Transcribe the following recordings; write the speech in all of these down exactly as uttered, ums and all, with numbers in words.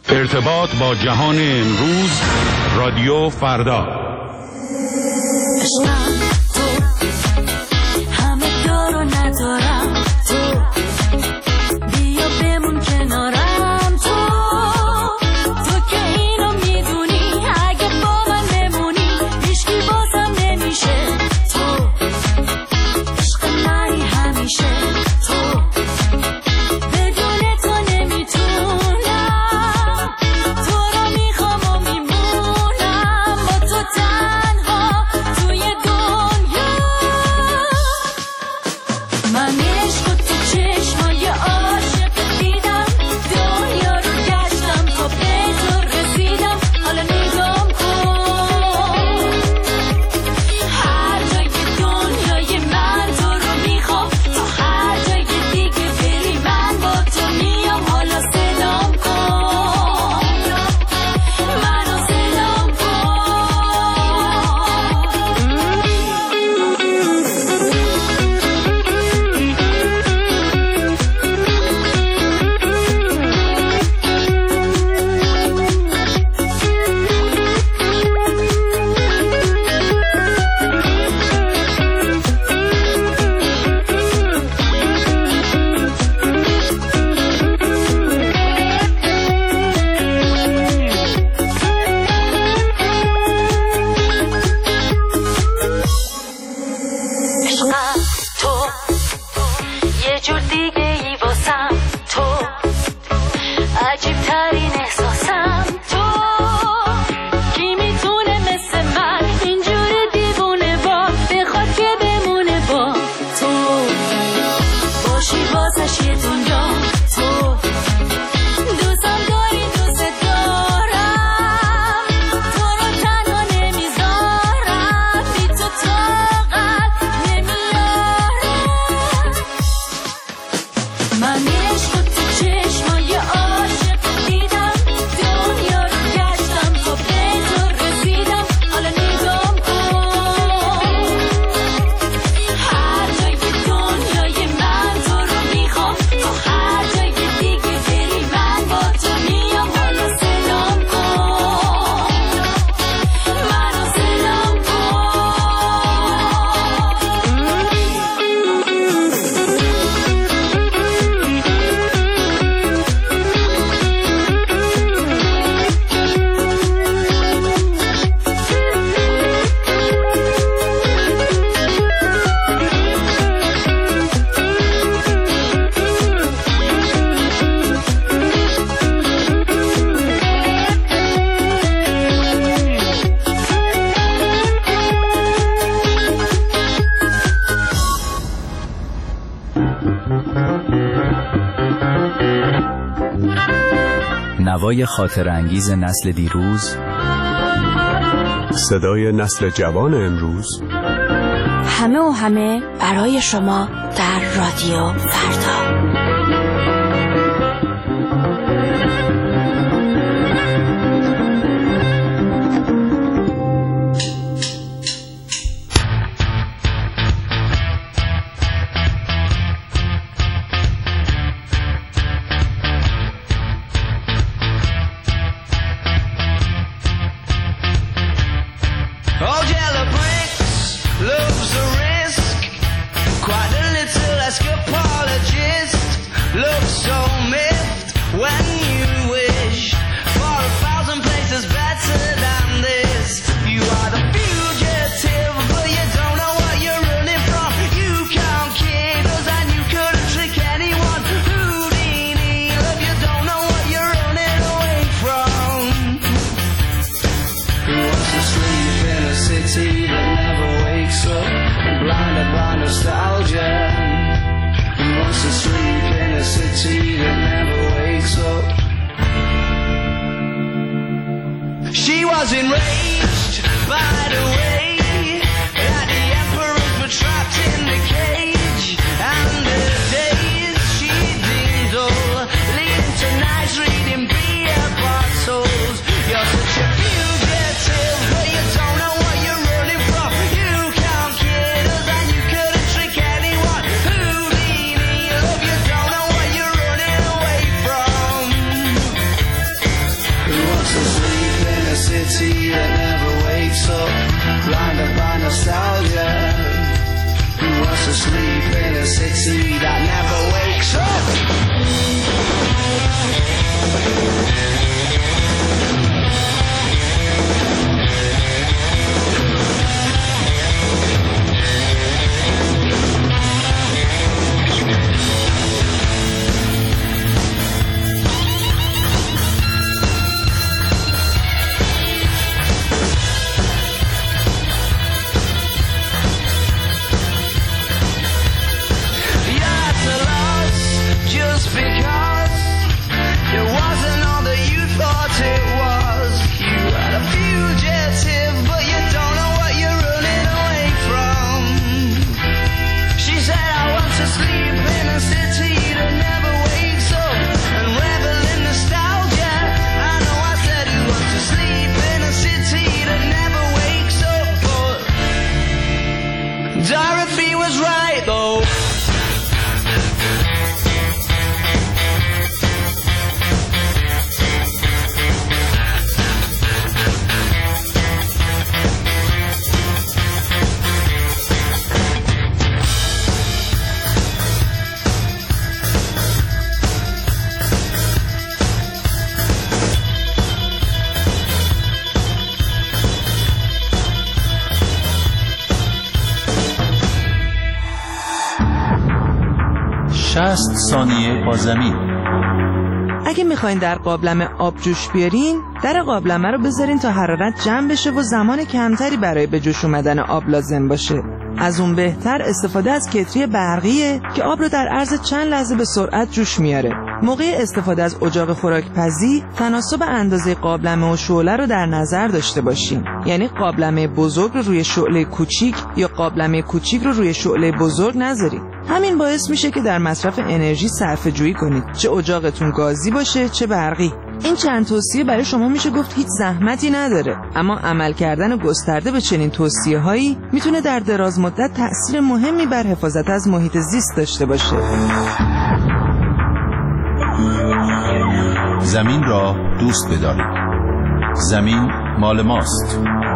ارتباط با جهان امروز، رادیو فردا. عشقم تو، همه دارو ندارم تو، بیا بمون کنارم تو، تو که اینو میدونی اگه با من بمونی هیچکی بازم نمیشه تو، عشق منی همیشه تو، بدون تو نمیتونم، تو رو میخوام و میمونم با تو تنها توی دنیا. من عشق و تو چشمای عاشق دیدم، دنیا رو گشتم تا به تو رسیدم. حالا نگام کن، هر جای دنیای من تو رو میخوام، تا هر جای دیگه بری من با تو میام. حالا سلام کن، منو سلام کن. عشقم تو، یه جور دیگه ای واسم تو، عجیب ترین احساسم تو. کی میتونه مثل من اینجور دیوونه با بخواد که بمونه با تو، باشی واسش یه دنیا تو. دوستم داری دوست دارم، تو رو تنها نمیذارم، بی تو طاقت نمیارم. من عشق و تو چشمای عاشق دیدم، دنیا رو گشتم تا به تو رسیدم. حالا نگام کن، هر جای دنیای من تو رو میخوام، تا هر جای دیگه بری من با تو میام. حالا سلام کن، منو سلام نوای خاطر انگیز نسل دیروز، صدای نسل جوان امروز، همه و همه برای شما در رادیو فردا. All yellow bricks, loves a risk, quite a little escapologist, looks so miffed when you wish for a thousand places better than this. You are the fugitive, but you don't know what you're running from. You count kilos and you couldn't trick anyone. Houdini, love, you don't know what you're running away from. Who wants to sleep in a city that never wakes up, blinded by nostalgia? Who wants to sleep in a city that never wakes up? She was enraged by the way that the emperors were trapped in the cage, and the days she deemed dull, leading to nights reading beer bottles. You're such a fugitive, but you don't know what you're running from. You count kilos and you couldn't trick anyone. Houdini, love, you don't know what you're running away from. city that never wakes up, blinded by nostalgia. Who wants to sleep in a city that never wakes up? Dorothy was right though. شصت ثانیه با زمین. اگه میخواین در قابلمه آب جوش بیارین، در قابلمه رو بذارین تا حرارت جمع بشه و زمان کمتری برای به جوش اومدن آب لازم باشه. از اون بهتر استفاده از کتری برقیه که آب رو در عرض چند لحظه به سرعت جوش میاره. موقع استفاده از اجاق خوراکپزی تناسب اندازه قابلمه و شعله رو در نظر داشته باشین. یعنی قابلمه بزرگ رو روی شعله کوچیک یا قابلمه کوچیک رو روی شعله بزرگ نذارید. همین باعث میشه که در مصرف انرژی صرفه جویی کنید، چه اجاقتون گازی باشه چه برقی. این چند توصیه برای شما میشه گفت هیچ زحمتی نداره، اما عمل کردن گسترده به چنین توصیه هایی میتونه در دراز مدت تأثیر مهمی بر حفاظت از محیط زیست داشته باشه. زمین را دوست بدارید. زمین مال ماست.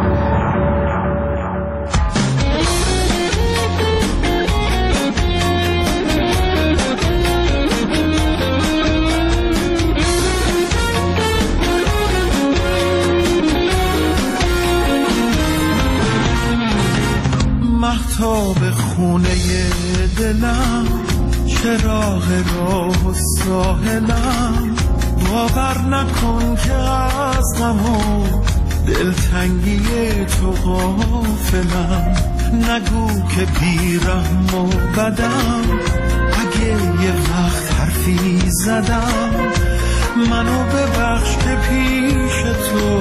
مهتاب خونه دلم، چراغ راه و ساحلم، باور نکن که از غم و دلتنگی تو غافلم. نگو که بیرحم و بدم، اگه یه وقت حرفی زدم، منو ببخش که پیش تو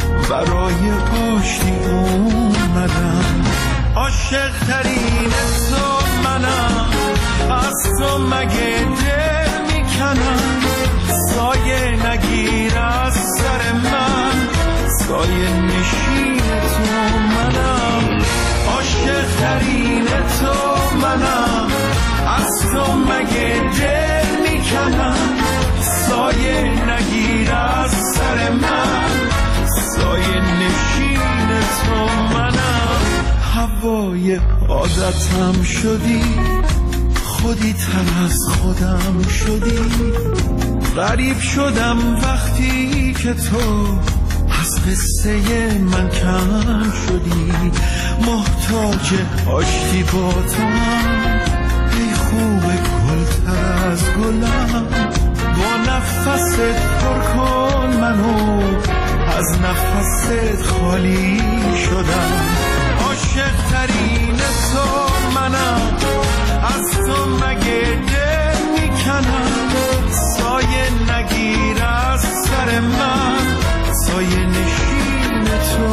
برای آشتی اومدم. عاشق ترین تو منم، از تو مگه دل میکنم. سایه نگیر از سر من، سایه نشین تو منم. عاشق ترین تو منم، از تو مگه دل میکنم. سایه نگیر از سر من، سایه نشین تو منم. هوای عادتم شدی، خودی تر از خودم شدی. غریب شدم وقتی که تو از قصه من کم شدی. محتاج آشتی با تو هم، ای خوب گل تر از گلم. با نفست پر کن منو، از نفست خالی شدم. عاشق ترین تو منم، از تو مگه دل میکنم. سایه نگیر از سر من، سایه نشین تو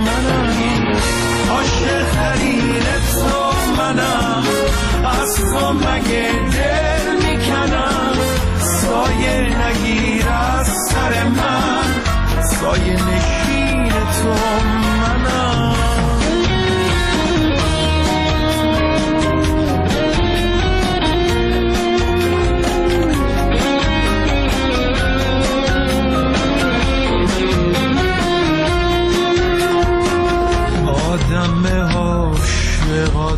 منم. عاشق ترین تو منم، از تو مگه دل میکنم. سایه نگیر از سر من، سایه نشین تو منم.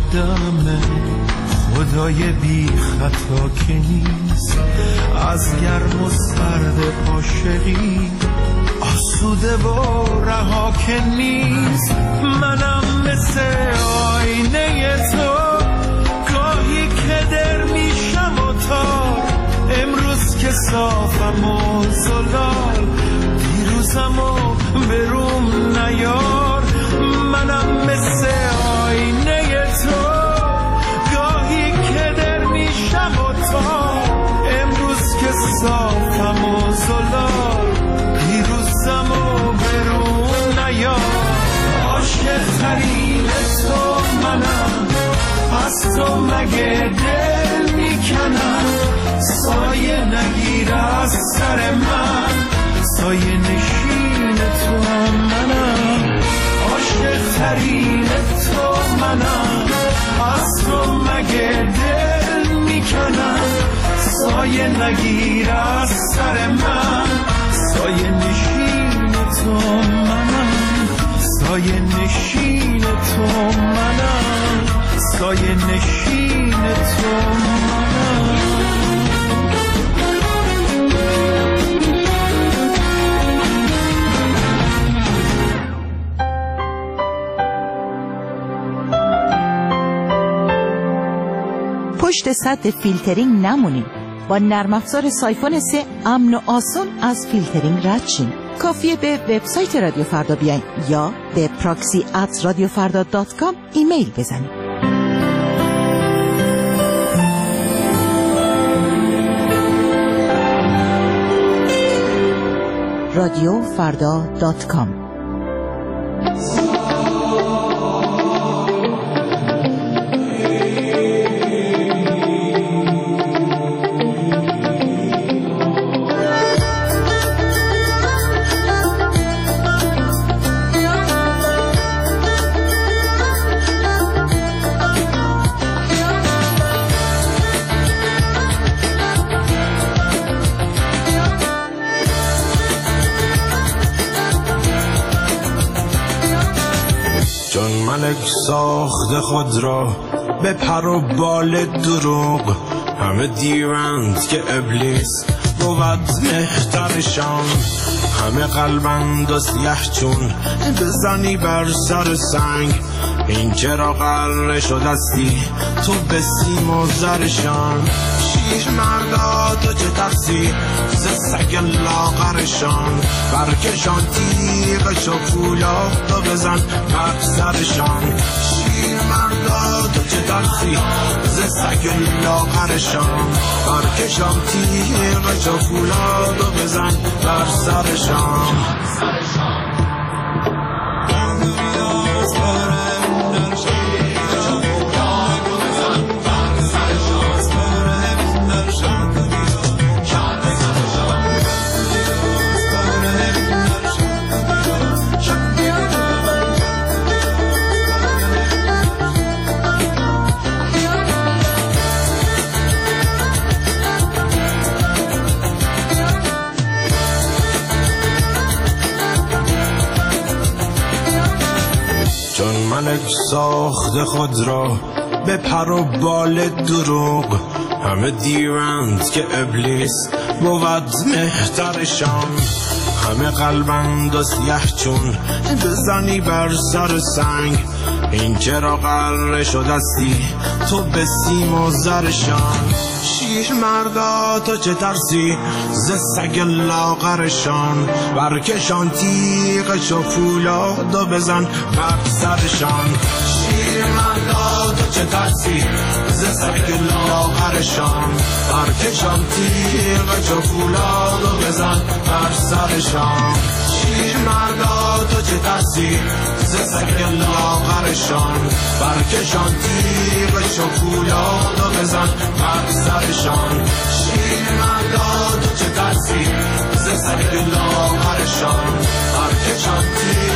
دم خدای بی خطا که نیست، از گرم و سرد عاشقی آسوده و رها که نیست. منم مثل آینه تو گاهی که در میشم و تار، امروز که صافم و زلال، دیروزم و بروم نیار. منم مثل آینه تو گاهی که در میشم و تار، امروز که صافم و زلال، دیروزم و بروم نیار. عاشق ترین تو منم، از تو مگه دل میکنم، سایه نگیر از سر من، سایه نشین تو منم. عاشق ترین تو منم، از تو مگه دل میکنم، سایه نگیر از سر من، سایه نشین تو منم، سایه نشین تو منم، سایه نشین تو منم. پشت سد فیلترینگ نمونیم. با نرم افزار سایفون سه امن و آسان از فیلترینگ رد شیم. کافیه به وبسایت رادیو فردا بیاین یا به پراکسی ات رادیو فردا دات کام ایمیل بزنید. رادیو فردا دات کام. ملک ساخت خود را به پر و بال دروغ، همه دیوند که ابلیس بود مهترشان، همه قلبند و سیه چون بزنی بر سر سنگ، این چرا قرار شدستی تو به سیم و زرشان. شیر مردا تو چه ترسی ز سگ لاغرشان، برکشان تیغش و فولاد و بزن بر سرشان. شیر مردا تو چه ترسی ز سگ لاغرشان، برکشان تیغش و فولاد و بزن بر سرشان. ملک ساخت خود را به پر و بال دروغ، همه دیوند که ابلیس بود مهترشان، همه قلبند و سیه چون بزنی بر سر سنگ، این چرا قرار شدستی تو به سیم و زرشان. شیر مردا تو چه ترسی ز سگ لاغرشان، برکشان تیغش و فولاد و بزن بر سرشان. شیر مردا تو چه ترسی ز سگ لاغرشان، برکشان تیغش و فولاد و بزن بر سرشان. شیر مردا تو چه ترسی ز سگ لاغرشان، برکشان تیغش و فولاد و بزن بر سرشان. شیر مردا تو چه ترسی ز سگ لاغرشان، برکشان تیغش